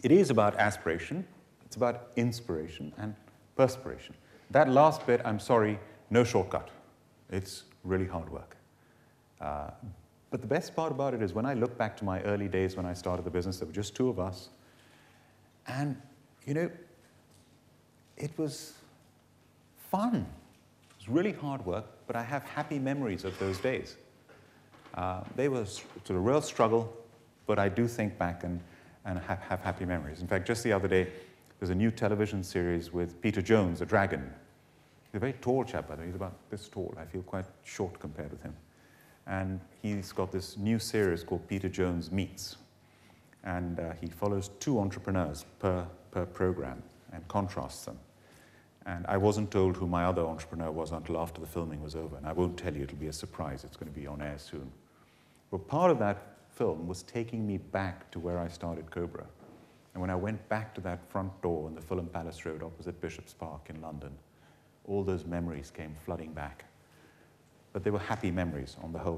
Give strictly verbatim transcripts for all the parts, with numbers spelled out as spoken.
it is about aspiration, it's about inspiration and perspiration. That last bit, I'm sorry, no shortcut. It's really hard work. Uh, but the best part about it is when I look back to my early days when I started the business, there were just two of us. And, you know, it was fun. It was really hard work, but I have happy memories of those days. Uh, they were sort of a real struggle, but I do think back and, and have, have happy memories. In fact, just the other day, there's a new television series with Peter Jones, a dragon. He's a very tall chap, by the way. He's about this tall. I feel quite short compared with him. And he's got this new series called Peter Jones Meets. And uh, he follows two entrepreneurs per, per program and contrasts them. And I wasn't told who my other entrepreneur was until after the filming was over. And I won't tell you, it'll be a surprise. It's going to be on air soon. But part of that film was taking me back to where I started Cobra. And when I went back to that front door on the Fulham Palace Road opposite Bishop's Park in London, all those memories came flooding back. But they were happy memories on the whole.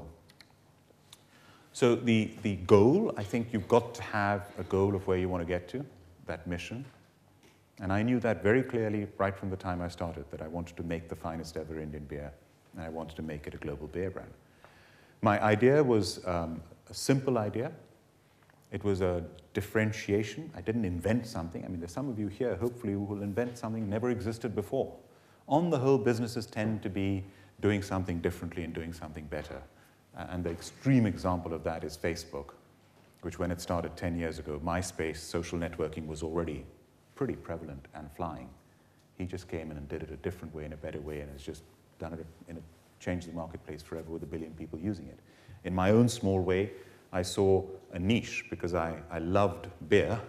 So the, the goal, I think you've got to have a goal of where you want to get to, that mission. And I knew that very clearly right from the time I started, that I wanted to make the finest ever Indian beer, and I wanted to make it a global beer brand. My idea was um, a simple idea. It was a differentiation. I didn't invent something. I mean, there's some of you here, hopefully, who will invent something that never existed before. On the whole, businesses tend to be doing something differently and doing something better. Uh, and the extreme example of that is Facebook, which when it started ten years ago, MySpace, social networking was already pretty prevalent and flying. He just came in and did it a different way, in a better way, and has just done it in a, changed the marketplace forever with a billion people using it. In my own small way, I saw a niche because I, I loved beer,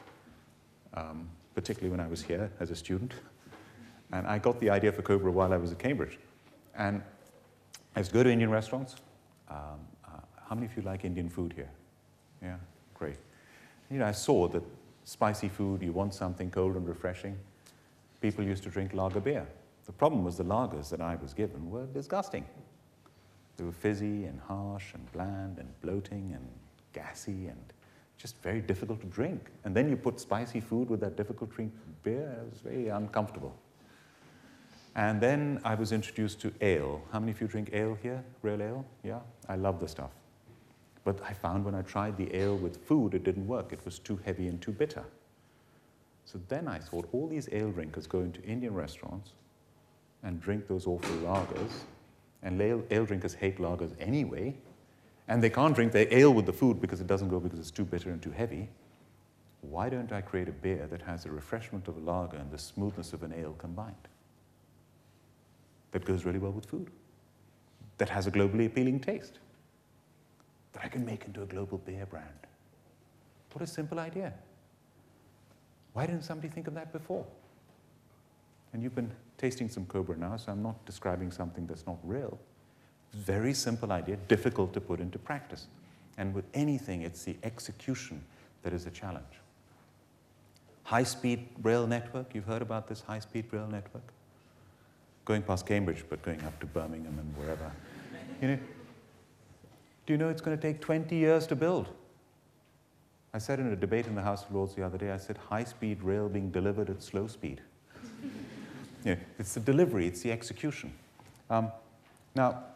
um, particularly when I was here as a student. And I got the idea for Cobra while I was at Cambridge. And I used to go to Indian restaurants. Um, uh, how many of you like Indian food here? Yeah, great. You know, I saw that spicy food, you want something cold and refreshing. People used to drink lager beer. The problem was the lagers that I was given were disgusting. They were fizzy and harsh and bland and bloating and gassy and just very difficult to drink. And then you put spicy food with that difficult to drink beer, it was very uncomfortable. And then I was introduced to ale. How many of you drink ale here? Real ale? Yeah? I love the stuff. But I found when I tried the ale with food, it didn't work. It was too heavy and too bitter. So then I thought, all these ale drinkers go into Indian restaurants and drink those awful lagers. And ale, ale drinkers hate lagers anyway. And they can't drink their ale with the food because it doesn't go because it's too bitter and too heavy. Why don't I create a beer that has the refreshment of a lager and the smoothness of an ale combined? That goes really well with food. That has a globally appealing taste. That I can make into a global beer brand. What a simple idea. Why didn't somebody think of that before? And you've been tasting some Cobra now, so I'm not describing something that's not real. Very simple idea, difficult to put into practice. And with anything, it's the execution that is a challenge. High-speed rail network, you've heard about this high-speed rail network? Going past Cambridge, but going up to Birmingham and wherever. You know, do you know it's going to take twenty years to build? I said in a debate in the House of Lords the other day, I said high-speed rail being delivered at slow speed. You know, it's the delivery, it's the execution. Um, now,